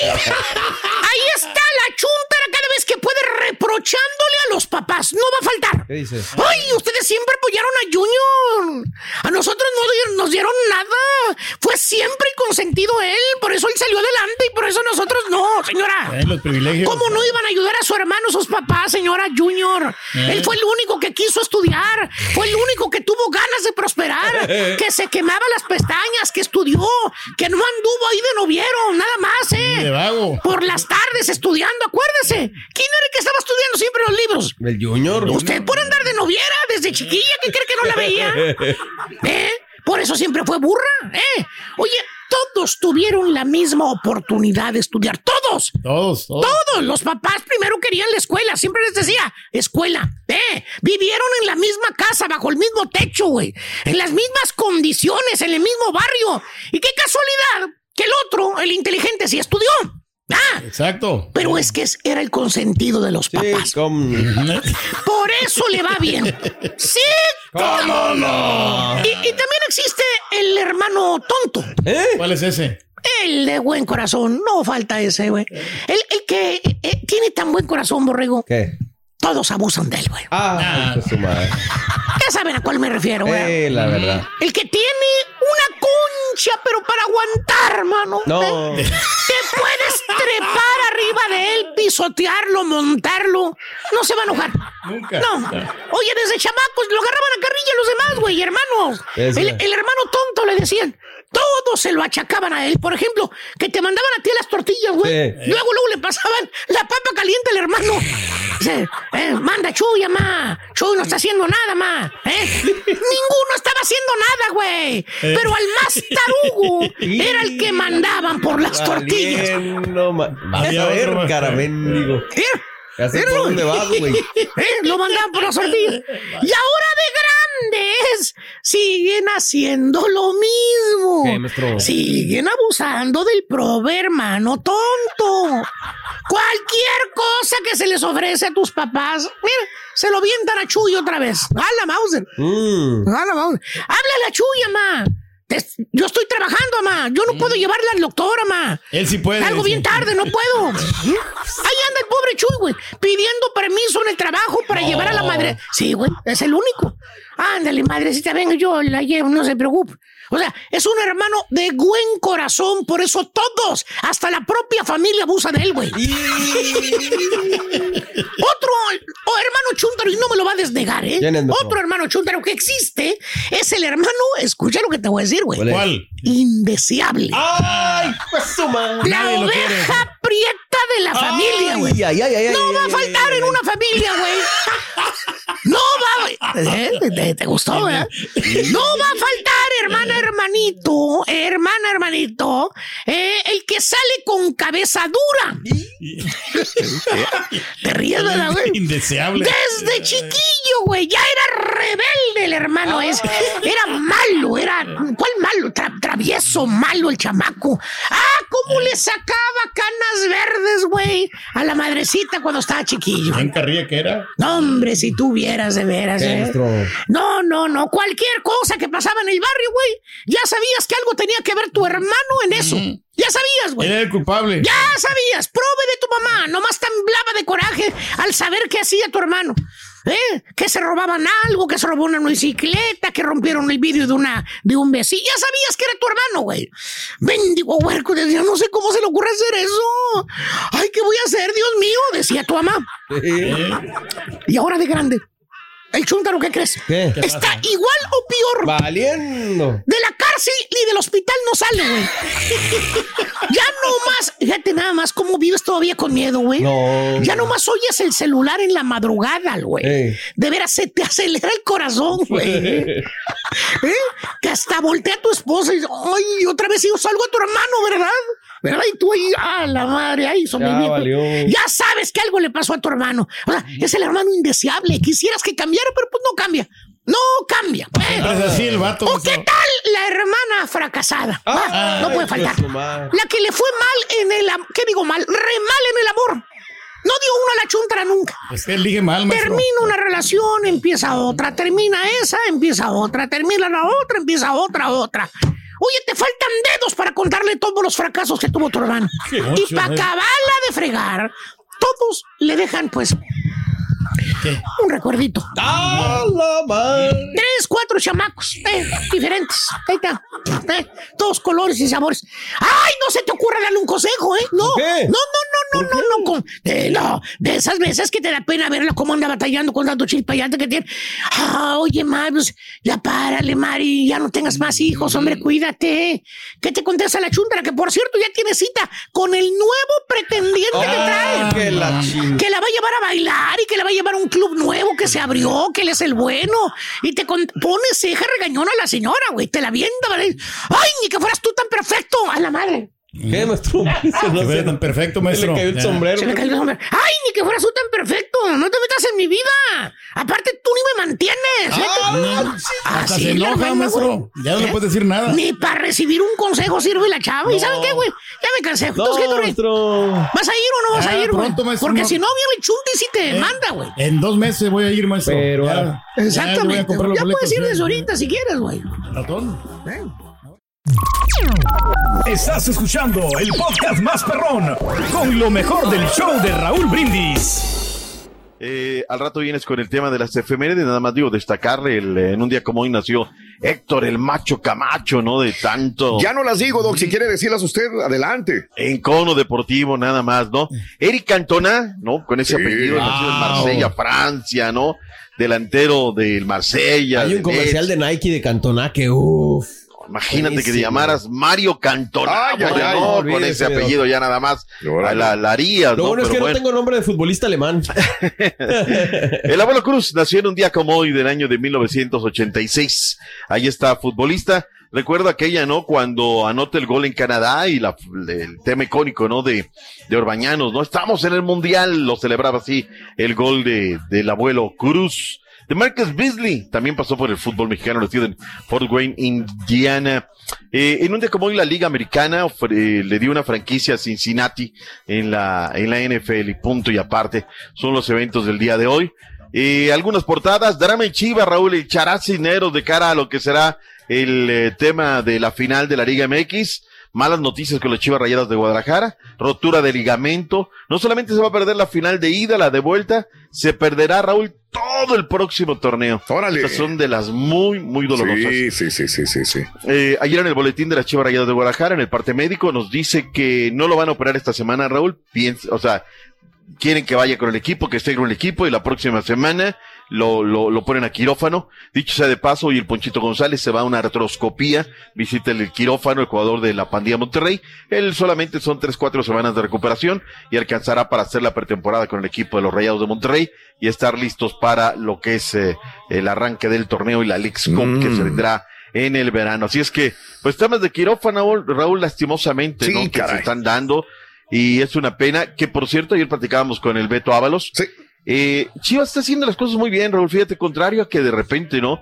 Ahí está la chúntara cada vez que puede reprochándole a los papás. No va a faltar. ¿Qué dice? Ay, ustedes siempre apoyaron a Junior. A nosotros no di- nos dieron nada. Fue siempre consentido él. Por eso él salió adelante y por eso nosotros no, señora. Eh, los privilegios. ¿Cómo no iban a ayudar a su hermano, sus papás, señora Junior? Eh. Él fue el único que quiso estudiar. Fue el único que tuvo ganas de prosperar. Que se quemaba las pestañas, que estudió. Que no anduvo ahí de noviero, nada más, ¿eh? De vago. Por las tardes estudiando, acuérdese. ¿Quién era el que estaba estudiando siempre los libros? El Junior. Usted por andar de noviera desde chiquilla, ¿qué cree que no la veía? ¿Eh? Por eso siempre fue burra, ¿eh? Oye, todos tuvieron la misma oportunidad de estudiar. ¡Todos! Todos, todos. Todos. Los papás primero querían la escuela. Siempre les decía, escuela. Eh, vivieron en la misma casa, bajo el mismo techo, güey. En las mismas condiciones, en el mismo barrio. Y qué casualidad que el otro, el inteligente, sí estudió. Ah, exacto. Pero es que era el consentido de los papás. Sí, ¿cómo? Por eso le va bien. Sí, ¿cómo no? Y, y también existe el hermano tonto. ¿Eh? ¿Cuál es ese? El de buen corazón. No falta ese, güey. El, el que eh, tiene tan buen corazón, borrego. ¿Qué? Todos abusan de él, güey. Ah, ah. Su madre. Ya saben a cuál me refiero, güey. Eh, la verdad. El que tiene una concha, pero para aguantar, hermano. No. ¿Eh? Te puedes trepar arriba de él, pisotearlo, montarlo. No se va a enojar. Nunca. No. Oye, desde chamacos lo agarraban a carrilla los demás, güey, hermanos. Es El, verdad. el hermano tonto le decían. Todos se lo achacaban a él. Por ejemplo, que te mandaban a ti las tortillas, güey. Sí. Luego, luego le pasaban la papa caliente al hermano. Dice, eh, manda Chuya, ma. Chuy no está haciendo nada, ma. ¿Eh? Ninguno estaba haciendo nada, güey. Pero al más tarugo era el que mandaban por las tortillas. No, ma- Vas a ver, cara, mendigo. Ya sé por dónde vas, güey. ¿Eh? Lo mandaban por las tortillas. Y ahora de grandes siguen haciendo lo mismo. ¿Qué, maestro? Siguen abusando del prove hermano tonto. Cualquier cosa que se les ofrece a tus papás, mira, se lo vientan a Chuy otra vez. ¡Hala, Mauser! Mm. ¡Hala, Mauser! ¡Háblale a Chuy, mamá! Te- Yo estoy trabajando, mamá. Yo no puedo llevarla al doctor, mamá. Él sí puede. Algo bien sí. tarde, no puedo. Ahí anda el pobre Chuy, güey, pidiendo permiso en el trabajo para No. llevar a la madre. Sí, güey, es el único. Ándale, madrecita, venga, yo la llevo, no se preocupe. O sea, es un hermano de buen corazón, por eso todos, hasta la propia familia abusa de él, güey. Otro o hermano chúntaro, y no me lo va a desnegar, ¿eh? ¿Quién es, no? Otro hermano chúntaro que existe es el hermano, escucha lo que te voy a decir, güey. ¿Cuál es? ¿Cuál? Indeseable. ¡Ay, pues su madre! La Nadie lo quiere. oveja prieta de la familia, güey. Ay, ay, ay, ay, No ay, va a ay, faltar ay, en ay. una familia, güey. No va a... ¿Eh? ¿Te, te gustó, verdad? No va a faltar, hermana, hermanito, hermana, hermanito, eh, el que sale con cabeza dura. Te ríes, ¿verdad, güey? Indeseable. Desde chiquillo, güey, ya era rebelde el hermano ese. Era malo, era... ¿Cuál malo? Tra- travieso, malo el chamaco. Ah, cómo le sacaba canas verdes, güey, a la madrecita cuando estaba chiquillo. ¿Quién carrilla que era? No, hombre, si tú vieras de veras, ¿Qué, ¿eh? maestro? No, no, no. Cualquier cosa que pasaba en el barrio, güey, ya sabías que algo tenía que ver tu hermano en eso. Ya sabías, güey. Era el culpable. Ya sabías. Prove de tu mamá. Nomás temblaba de coraje al saber qué hacía tu hermano. ¿Eh? Que se robaban algo, que se robó una bicicleta, que rompieron el vidrio de una de un vecino. Ya sabías que era tu hermano, güey. Mendigo huerco, decía, no sé cómo se le ocurre hacer eso. Ay, ¿qué voy a hacer, Dios mío? Decía tu mamá. Y ahora de grande, el chúntaro, ¿qué crees? ¿Qué? Está igual o peor. Valiendo. De la cárcel y del hospital no sale, güey. Ya no más, fíjate nada más cómo vives todavía con miedo, güey. No. Ya no más oyes el celular en la madrugada, güey. Ey. De veras se te acelera el corazón, güey. ¿Eh? Que hasta voltea a tu esposa y dice, ay, otra vez yo salgo a tu hermano, ¿verdad? ¿Verdad? Y tú ahí, ah, la madre, ahí son Ya valió. Ya sabes que algo le pasó a tu hermano. O sea, es el hermano indeseable. Quisieras que cambiara, pero pues no cambia. No cambia. Eh. Es así el vato. ¿O qué tal la hermana fracasada? Ah, no puede faltar. pues, su madre. La que le fue mal en el amor. ¿Qué digo mal? Re mal en el amor. No dio uno a la chuntara nunca. Pues que elige mal, maestro. Termina una relación, empieza otra. Termina esa, empieza otra. Termina la otra, empieza otra, otra. Oye, te faltan dedos para contarle todos los fracasos que tuvo tu hermano. Qué Y mucho, para eh. acabarla de fregar, todos le dejan, pues, ¿Qué? un recuerdito. ¡Ah, la madre! Tres, cuatro chamacos, eh, diferentes. Ahí está. Eh, todos colores y sabores. ¡Ay, no se te ocurra darle un consejo, eh! No, ¿Qué? no, no, no, no, no, no, con, de, no, de esas veces que te da pena verla cómo anda batallando con tanto chispayante que tiene. Ah, oye, Mari, pues, ya párale, Mari, ya no tengas más hijos, hombre, cuídate. ¿Qué te contesta la chuntara? Que por cierto ya tiene cita con el nuevo pretendiente oh, que trae. Que la, que la va a llevar a bailar y que la va a llevar a un club nuevo que se abrió, que él es el bueno. Y te con, pone ceja regañona a la señora, güey, te la vienda, ¿vale? Ay, ni que fueras tú tan perfecto, a la madre. ¿Qué, maestro? No sé, tan perfecto, maestro. Se le cayó el sombrero. Se le cayó el sombrero. ¡Ay, ni que fueras tú tan perfecto! ¡No te metas en mi vida! Aparte, tú ni me mantienes. Ah, hasta se enoja, maestro. Ya no le puedes decir nada. Ni para recibir un consejo sirve la chava. ¿Y saben qué, güey? Ya me cansé. No, ¿Qué, maestro. ¿Vas a ir o no vas Ah, a ir, güey? pronto, maestro, Porque no. si no, viene el chunti y si te Eh, demanda, güey. En dos meses voy a ir, maestro. Pero, ya, Exactamente. Ya, voy a comprar los Ya puedes boletos, ir ya. desde ahorita si quieres, güey. Ratón. Estás escuchando el podcast más perrón con lo mejor del show de Raúl Brindis. Eh, al rato vienes con el tema de las efemérides, nada más digo, destacarle, el, en un día como hoy nació Héctor el Macho Camacho, ¿no? De tanto... Ya no las digo, Doc, si quiere decirlas usted, adelante. En cono deportivo, nada más, ¿no? Eric Cantona, ¿no? Con ese Sí. apellido, nacido en Wow. Marsella, Francia, ¿no? Delantero del Marsella. Hay un de comercial Nets. de Nike de Cantona que uff. Imagínate que te buenísimo. llamaras Mario Cantona. Ay, ay, hombre, ay, no, olvídese, con ese doc. apellido ya nada más Órale. la, la harías, Lo ¿no? bueno es Pero que bueno. no tengo nombre de futbolista alemán. El abuelo Cruz nació en un día como hoy del año de mil novecientos ochenta y seis. Ahí está, futbolista. Recuerdo aquella, ¿no? Cuando anota el gol en Canadá y la, el tema icónico, ¿no? De, de Orbañanos, ¿no? Estamos en el Mundial, lo celebraba así el gol de, del abuelo Cruz. De Marcus Beasley, también pasó por el fútbol mexicano, nacido en Fort Wayne, Indiana. Eh, en un día como hoy la Liga Americana ofre, le dio una franquicia a Cincinnati en la, en la N F L, y punto y aparte. Son los eventos del día de hoy. Eh, algunas portadas, drama en Chivas, Raúl, echará Cisneros de cara a lo que será el eh, tema de la final de la Liga M X. Malas noticias con las Chivas Rayadas de Guadalajara, rotura de ligamento. No solamente se va a perder la final de ida, la de vuelta, se perderá, Raúl, todo el próximo torneo. Órale. Estas son de las muy, muy dolorosas. Sí, sí, sí, sí, sí, sí. Eh, ayer en el boletín de las Chivas Rayadas de Guadalajara, en el parte médico, nos dice que no lo van a operar esta semana, Raúl. Piensa, o sea, quieren que vaya con el equipo, que esté con el equipo, y la próxima semana lo, lo, lo ponen a quirófano. Dicho sea de paso, y el Ponchito González se va a una artroscopía, visita el quirófano, el jugador de la Pandilla Monterrey. Él solamente son tres, cuatro semanas de recuperación y alcanzará para hacer la pretemporada con el equipo de los Rayados de Monterrey y estar listos para lo que es eh, el arranque del torneo y la Leagues Cup Mm. que se vendrá en el verano. Así es que, pues temas de quirófano, Raúl, lastimosamente, Sí, ¿no? Que caray. se están dando. Y es una pena que, por cierto, ayer platicábamos con el Beto Ábalos. Sí. Eh, Chivas está haciendo las cosas muy bien, Raúl. Fíjate, contrario a que de repente, ¿no?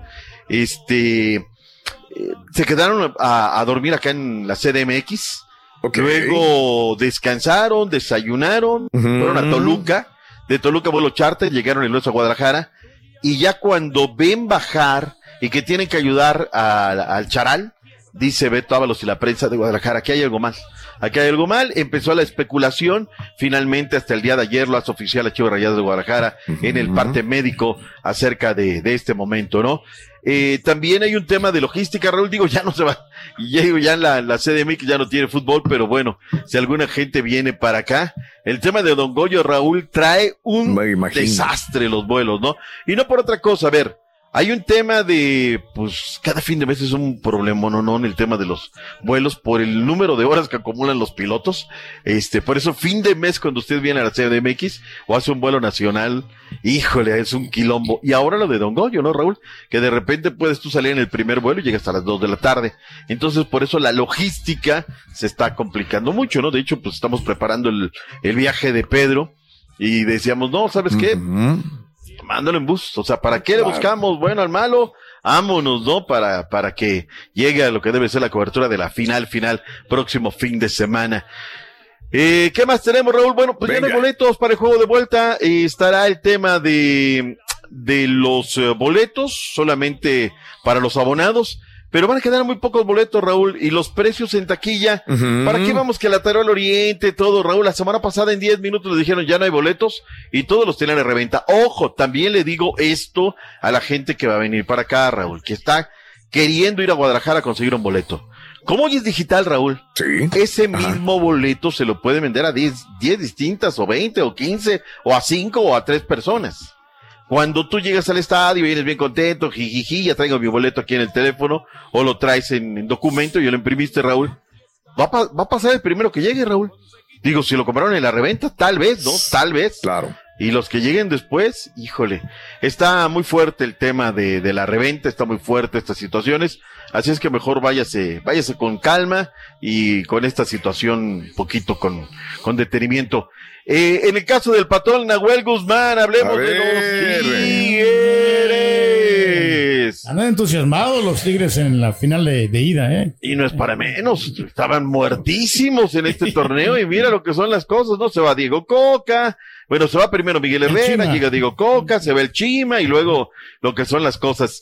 Este, eh, se quedaron a, a dormir acá en la C D M X. Ok. Luego descansaron, desayunaron, Ujú. fueron a Toluca. De Toluca vuelo charter, llegaron el lunes a Guadalajara. Y ya cuando ven bajar y que tienen que ayudar a- al Charal, dice Beto Ábalos y la prensa de Guadalajara, aquí hay algo mal. Aquí hay algo mal, empezó la especulación, finalmente hasta el día de ayer lo hace oficial a Chivas Rayadas de Guadalajara en el parte médico acerca de, de este momento, ¿no? Eh, también hay un tema de logística, Raúl, digo, ya no se va, y ya digo, ya la, la C D M X ya no tiene fútbol, pero bueno, si alguna gente viene para acá, el tema de Don Goyo, Raúl, trae un Me imagino. desastre los vuelos, ¿no? Y no por otra cosa, a ver, hay un tema de, pues, cada fin de mes es un problema, no, no, en el tema de los vuelos, por el número de horas que acumulan los pilotos. Este, por eso, fin de mes, cuando usted viene a la C D M X o hace un vuelo nacional, híjole, es un quilombo. Y ahora lo de Don Goyo, ¿no, Raúl? Que de repente puedes tú salir en el primer vuelo y llegas a las dos de la tarde. Entonces, por eso la logística se está complicando mucho, ¿no? De hecho, pues estamos preparando el, el viaje de Pedro y decíamos, no, ¿sabes qué? Mándalo en bus, o sea, ¿para qué le buscamos bueno al malo? Vámonos, ¿no? Para, para que llegue a lo que debe ser la cobertura de la final, final, próximo fin de semana. Eh, ¿qué más tenemos, Raúl? Bueno, pues ya no hay boletos para el juego de vuelta, eh, estará el tema de, de los eh, boletos, solamente para los abonados, pero van a quedar muy pocos boletos, Raúl, y los precios en taquilla, Ujú. ¿para qué vamos que la Tarola Oriente, todo, Raúl? La semana pasada en diez minutos le dijeron ya no hay boletos y todos los tenían de reventa. Ojo, también le digo esto a la gente que va a venir para acá, Raúl, que está queriendo ir a Guadalajara a conseguir un boleto. Como hoy es digital, Raúl, sí. ese mismo boleto se lo puede vender a diez, diez distintas, o veinte, o quince, o a cinco, o a tres personas. Cuando tú llegas al estadio y vienes bien contento, jijiji, ya traigo mi boleto aquí en el teléfono, o lo traes en, en documento y ya lo imprimiste, Raúl, va a, pa- va a pasar el primero que llegue, Raúl. Digo, si lo compraron en la reventa, tal vez, ¿no? Tal vez. Claro. Y los que lleguen después, híjole, está muy fuerte el tema de, de la reventa, está muy fuerte estas situaciones, así es que mejor váyase, váyase con calma y con esta situación un poquito con, con detenimiento. Eh, en el caso del patrón Nahuel Guzmán, hablemos de los Tigres. Andan entusiasmados los Tigres en la final de, de ida, ¿eh? Y no es para menos, estaban muertísimos en este torneo y mira lo que son las cosas, ¿no? Se va Diego Coca, bueno, se va primero Miguel Herrera, llega Diego Coca, se va el Chima y luego lo que son las cosas.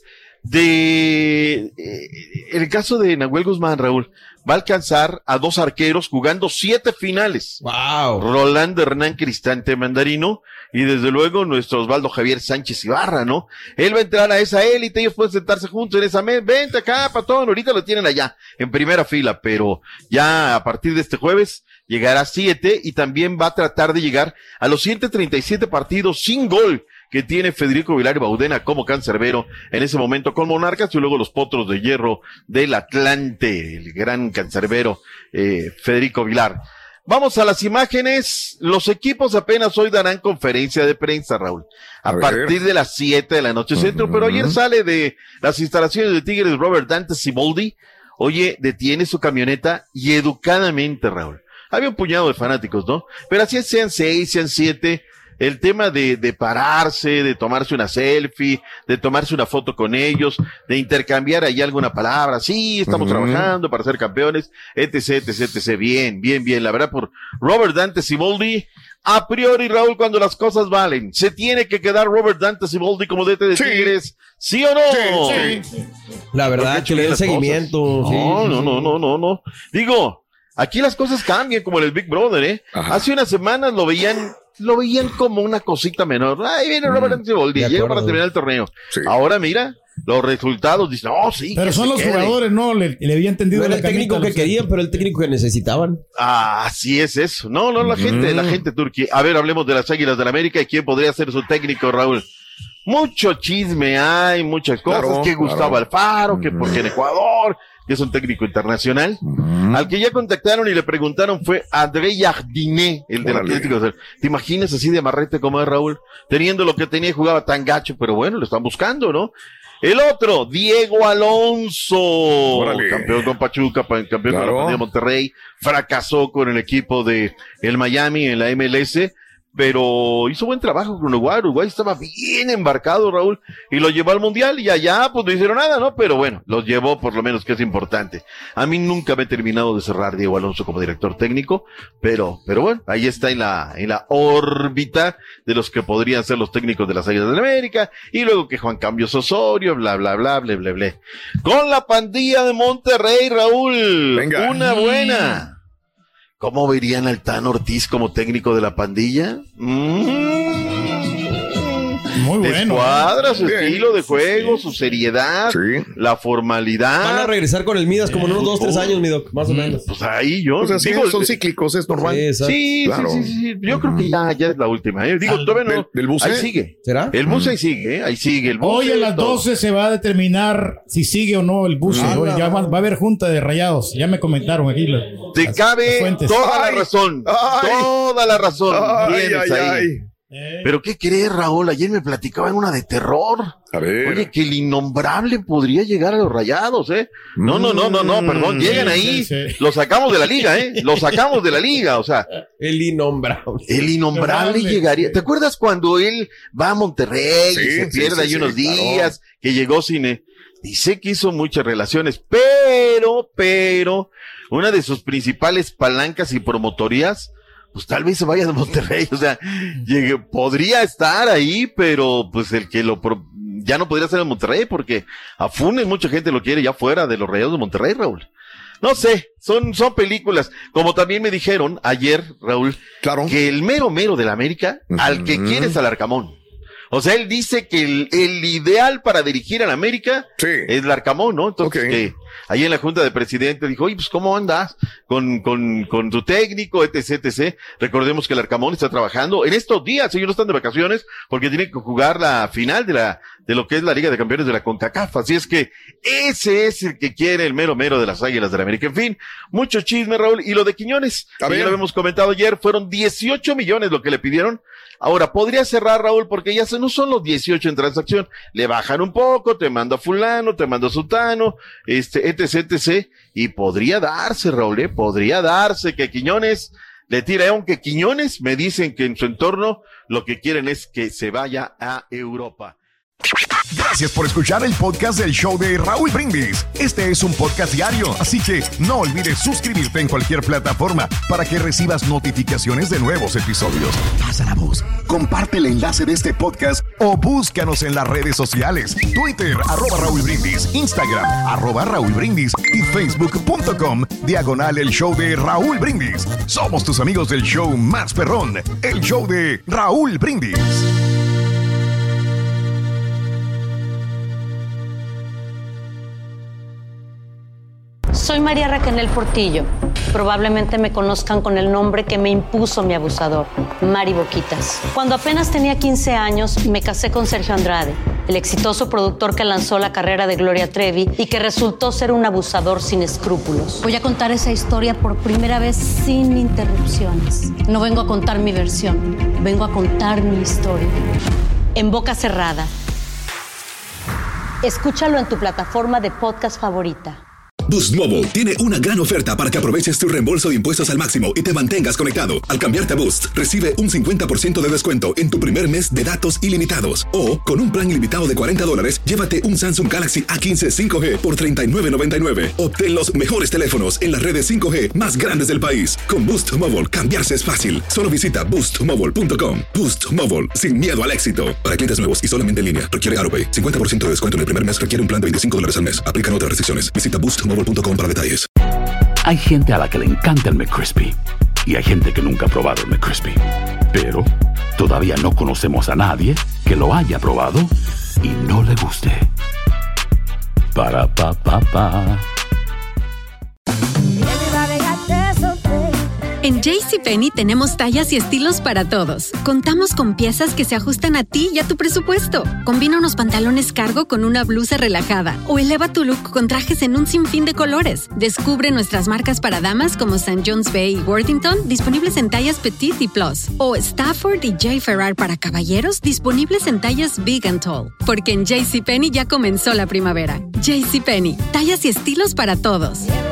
De eh, el caso de Nahuel Guzmán, Raúl, va a alcanzar a dos arqueros jugando siete finales. Wow. Rolando Hernán Cristante Mandarino y desde luego nuestro Osvaldo Javier Sánchez Ibarra, ¿no? Él va a entrar a esa élite, ellos pueden sentarse juntos en esa mesa. Vente acá, patón, ahorita lo tienen allá, en primera fila, pero ya a partir de este jueves llegará a siete y también va a tratar de llegar a los ciento treinta y siete partidos sin gol que tiene Federico Vilar y Baudena como cancerbero en ese momento con Monarcas y luego los Potros de Hierro del Atlante, el gran cancerbero eh, Federico Vilar. Vamos a las imágenes. Los equipos apenas hoy darán conferencia de prensa, Raúl, a, a partir de las siete de la noche centro, uh-huh. Pero ayer sale de las instalaciones de Tigres Robert Dante Siboldi. Oye, detiene su camioneta y educadamente, Raúl. Había un puñado de fanáticos, ¿no? Pero así sean seis, sean siete, el tema de, de pararse, de tomarse una selfie, de tomarse una foto con ellos, de intercambiar ahí alguna palabra, sí, estamos uh-huh. trabajando para ser campeones, etc, etc, etc, bien, bien, bien, la verdad por Robert Dante Siboldi, a priori, Raúl, cuando las cosas valen, ¿se tiene que quedar Robert Dante Siboldi como D T de sí. Tigres? ¿Sí o no? Sí, sí. La verdad, que le den seguimiento. No, sí, no, sí, no, no, no, no. Digo, aquí las cosas cambian como en el Big Brother, ¿eh? Ajá. Hace unas semanas lo veían, lo veían como una cosita menor. Ahí viene Robert mm, Siboldi, llega para terminar el torneo. Sí. Ahora mira, los resultados dicen, oh, sí. Pero son los quede. jugadores, ¿no? Le, le había entendido. No era el técnico que querían, pero el técnico que necesitaban. Ah, así es eso. No, no, la mm. gente, la gente turquía. A ver, hablemos de las Águilas del América y quién podría ser su técnico, Raúl. Mucho chisme hay, muchas cosas, claro, que Gustavo claro. Alfaro, que porque en Ecuador, que es un técnico internacional. Uh-huh. Al que ya contactaron y le preguntaron fue André Jardiné, el del Atlético. ¿Te imaginas así de amarrete como es Raúl? Teniendo lo que tenía y jugaba tan gacho, pero bueno, lo están buscando, ¿no? El otro, Diego Alonso, Órale. campeón con Pachuca, campeón claro. con la Pandilla de Monterrey, fracasó con el equipo de el Miami en la M L S, pero hizo buen trabajo con Uruguay. Uruguay estaba bien embarcado, Raúl, y lo llevó al Mundial, y allá pues no hicieron nada, ¿no? Pero bueno, los llevó por lo menos, que es importante. A mí nunca me he terminado de cerrar Diego Alonso como director técnico, pero, pero bueno, ahí está en la, en la órbita de los que podrían ser los técnicos de las Águilas de la América, y luego que Juan Cambios Osorio, bla, bla, bla, bla, bla, bla. Con la Pandilla de Monterrey, Raúl, Venga. una buena. ¿Cómo verían al Tan Ortiz como técnico de la Pandilla? Mm. Muy bueno. Escuadra, su Bien. estilo de juego, sí. su seriedad, sí. la formalidad. Van a regresar con el Midas como en unos dos, tres años, Midoc, más o menos. Pues ahí yo. O sea, digo, son cíclicos, es normal. Sí, sí, claro. sí, sí, sí. Yo uh-huh. creo que ya, ya es la última. ¿eh? Digo, todavía no. ¿El, el bus ahí sigue. ¿Será? El bus uh-huh. ahí sigue, ¿eh? ahí sigue. El bus Hoy a las doce se va a determinar si sigue o no el bus. Uh-huh. Ya va, va a haber junta de rayados. Ya me comentaron aquí. Las, Te las, cabe las toda ay, la razón. Ay, toda la razón. Ay, Tienes ay, ahí. Ay. Eh. Pero ¿qué crees, Raúl? Ayer me platicaban una de terror. A ver. Oye, que el innombrable podría llegar a los Rayados, ¿eh? No, no, no, no, no, perdón, llegan ahí, sí, sí. lo sacamos de la liga, ¿eh? Lo sacamos de la liga, o sea. El innombrable. El innombrable Innombrable. llegaría. ¿Te acuerdas cuando él va a Monterrey sí, y se pierde sí, sí, ahí sí, unos sí, días, claro. que llegó sin... Dice que hizo muchas relaciones, pero, pero, una de sus principales palancas y promotorías, pues tal vez se vaya de Monterrey, o sea, llegue, podría estar ahí, pero pues el que lo, pro, ya no podría ser en Monterrey, porque a Funes mucha gente lo quiere ya fuera de los Rayados de Monterrey, Raúl. No sé, son, son películas, como también me dijeron ayer, Raúl, claro. que el mero mero de la América, uh-huh. al que quiere es al Arcamón. O sea, él dice que el, el ideal para dirigir a la América sí. es el Arcamón, ¿no? Entonces, okay. que ahí en la Junta de Presidentes, dijo, oye, pues, ¿cómo andas con, con, con tu técnico, etc, etcétera? Recordemos que el Arcamón está trabajando en estos días, ellos no están de vacaciones, porque tienen que jugar la final de la, de lo que es la Liga de Campeones de la CONCACAF, así es que ese es el que quiere el mero mero de las Águilas del América. En fin, mucho chisme, Raúl, y lo de Quiñones, que ya lo habíamos comentado ayer, fueron dieciocho millones lo que le pidieron. Ahora, podría cerrar, Raúl, porque ya se, no son los dieciocho en transacción, le bajan un poco, te manda fulano, te manda sutano, este, etc, etcétera, y podría darse, Raúl, ¿eh? podría darse que Quiñones le tire, aunque Quiñones me dicen que en su entorno lo que quieren es que se vaya a Europa. Gracias por escuchar el podcast del show de Raúl Brindis. Este es un podcast diario, así que no olvides suscribirte en cualquier plataforma para que recibas notificaciones de nuevos episodios. Pasa la voz, comparte el enlace de este podcast o búscanos en las redes sociales. Twitter, arroba Raúl Brindis, Instagram, arroba Raúl Brindis y Facebook.com, diagonal el show de Raúl Brindis. Somos tus amigos del show más perrón, el show de Raúl Brindis. Soy María Raquel Portillo. Probablemente me conozcan con el nombre que me impuso mi abusador, Mari Boquitas. Cuando apenas tenía quince años, me casé con Sergio Andrade, el exitoso productor que lanzó la carrera de Gloria Trevi y que resultó ser un abusador sin escrúpulos. Voy a contar esa historia por primera vez sin interrupciones. No vengo a contar mi versión, vengo a contar mi historia. En boca cerrada. Escúchalo en tu plataforma de podcast favorita. Boost Mobile tiene una gran oferta para que aproveches tu reembolso de impuestos al máximo y te mantengas conectado. Al cambiarte a Boost, recibe un cincuenta por ciento de descuento en tu primer mes de datos ilimitados. O, con un plan ilimitado de cuarenta dólares, llévate un Samsung Galaxy A quince cinco G por treinta y nueve noventa y nueve. Obtén los mejores teléfonos en las redes cinco G más grandes del país. Con Boost Mobile, cambiarse es fácil. Solo visita boost mobile punto com. Boost Mobile, sin miedo al éxito. Para clientes nuevos y solamente en línea, requiere AutoPay. cincuenta por ciento de descuento en el primer mes, requiere un plan de veinticinco dólares al mes. Aplican otras restricciones. Visita boost mobile punto com para detalles. Hay gente a la que le encanta el McCrispy y hay gente que nunca ha probado el McCrispy. Pero todavía no conocemos a nadie que lo haya probado y no le guste. Para pa pa pa. En JCPenney tenemos tallas y estilos para todos. Contamos con piezas que se ajustan a ti y a tu presupuesto. Combina unos pantalones cargo con una blusa relajada o eleva tu look con trajes en un sinfín de colores. Descubre nuestras marcas para damas como Saint John's Bay y Worthington, disponibles en tallas Petite y Plus. O Stafford y J. Ferrar para caballeros, disponibles en tallas Big and Tall. Porque en JCPenney ya comenzó la primavera. JCPenney, tallas y estilos para todos.